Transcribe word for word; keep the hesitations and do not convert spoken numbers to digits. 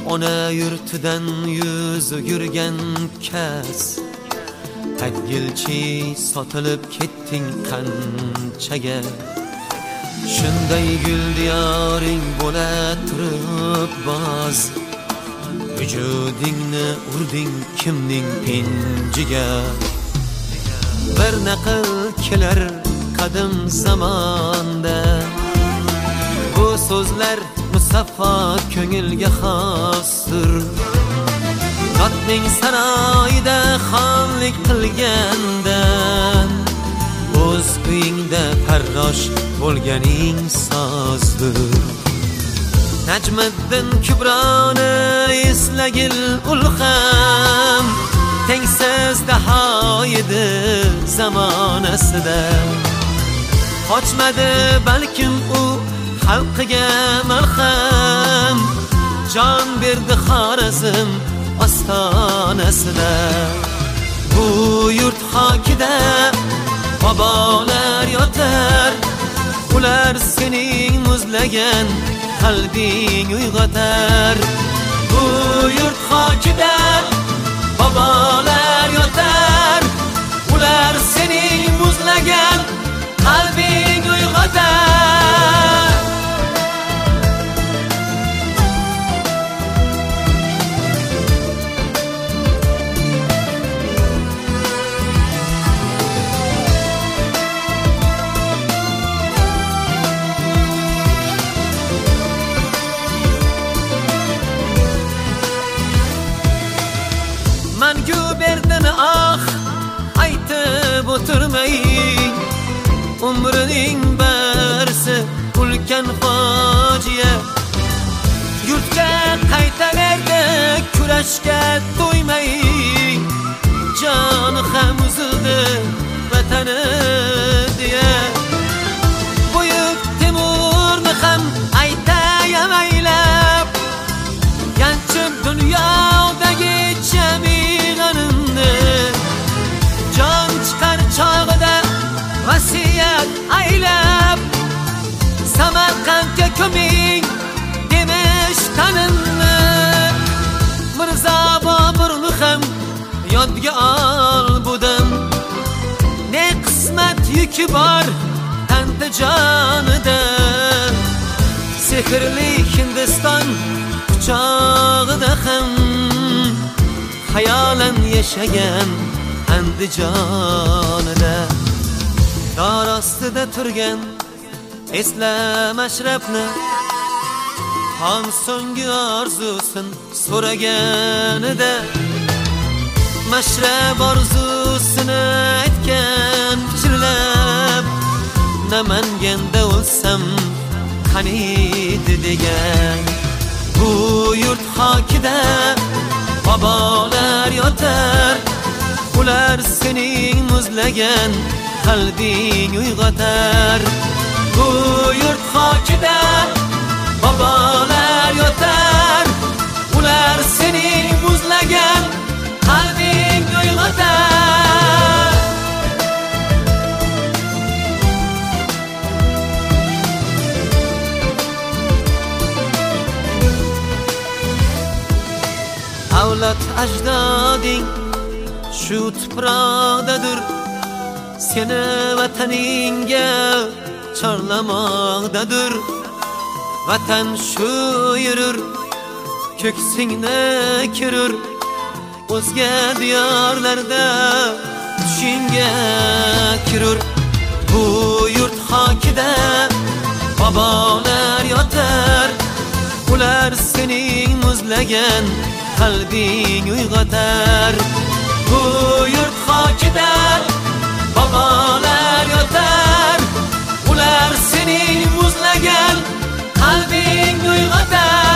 ona yurtidan yuz o'girgan kas. Qayg'ilchi sotilib ketding qanchaga. Shunday gul diyoring bo'la turib boz, vujudingni urding kimning pinjiga. Bir naql kelar qadim zamonda, bu so'zlar musaffo ko'ngilga xosdir. Zotning saroyida xonlik qilgandan, o'z uyingda farrosh bo'lganing sozdir. Najmiddin Kubroni eslagil ulg'am, tengsiz daho edi zamonasida. Qochmadi balkim u xalqiga malham, jon berdi Xorazm ostonasida. Bu yurt xokida bobolar yotar, ular sening muzlagan qalbing uyg'otar. Bu yurt xokida bobolar yotar, ular sening muzlagan qalbing uyg'otar. Mangu berdin ah, aytib o'tirmay, umrining barisi ulkan fojia. Yurtga qaytaverdi kurashga to'ymay, joni ham uzildi vatani deya. Buyuk Temurni ham aytayam aylab, yanchib dunyodagi jami'animni, jon chiqar chog'ida vasiyat aylab, Samarqandga ko'ming demish tanimni. Mirzo Boburni ham yodga ol budim, ne qismat yuki bor tanta jonida. Sehrli Hindiston quchog'ida ham xayolan yashagan Andijonida. Dor ostida turgan esla Mashrabni, xon so'nggi orzusin so'raganida. Mashrab orzusini aytgan pichirlab, Namanganda o'lsam qaniydi degan. Bu yurt xokida bobolar yotar, ular sening muzlagan qalbing uyg'otar. Bu yurt xokida bobolar yotar, ular sening muzlagan qalbing uyg'otar. Avlod ajdoding shu tuproqdadir, seni vataningga chorlamoqdadir. Vatan shu yurur, ko'ksingni kirur, o'zga diyorlarda tushingga kirur. Bu yurt xokida bobolar yotar, ular sening muzlagan qalbing uyg'otar. Bu yurt xokida bobolar yotar, ular sening muzlagan qalbing uyg'otar.